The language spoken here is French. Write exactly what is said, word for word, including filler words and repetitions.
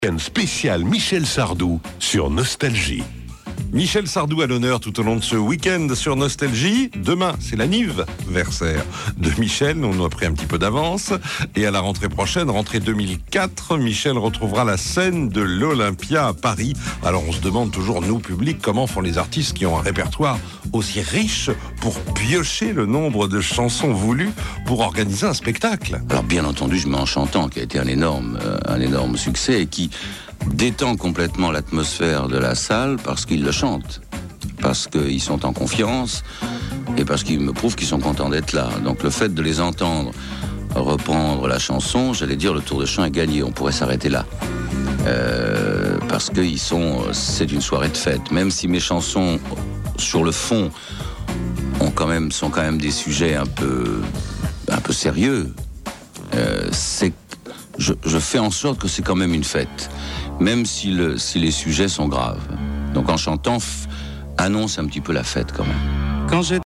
Un spécial Michel Sardou sur Nostalgie. Michel Sardou à l'honneur tout au long de ce week-end sur Nostalgie. Demain, c'est l'anniversaire de Michel. On nous a pris un petit peu d'avance. Et à la rentrée prochaine, rentrée deux mille quatre, Michel retrouvera la scène de l'Olympia à Paris. Alors on se demande toujours, nous, public, comment font les artistes qui ont un répertoire aussi riche pour piocher le nombre de chansons voulues pour organiser un spectacle. Alors bien entendu, je mets En chantant, qui a été un énorme, euh, un énorme succès et qui détend complètement l'atmosphère de la salle parce qu'ils le chantent, parce qu'ils sont en confiance et parce qu'ils me prouvent qu'ils sont contents d'être là. Donc le fait de les entendre reprendre la chanson, j'allais dire le tour de chant est gagné, on pourrait s'arrêter là. Euh, parce que ils sont, c'est une soirée de fête. Même si mes chansons, sur le fond, ont quand même, sont quand même des sujets un peu, un peu sérieux, euh, c'est, je, je fais en sorte que c'est quand même une fête. Même si, le, si les sujets sont graves. Donc En chantant f- annonce un petit peu la fête quand même. Quand j'ai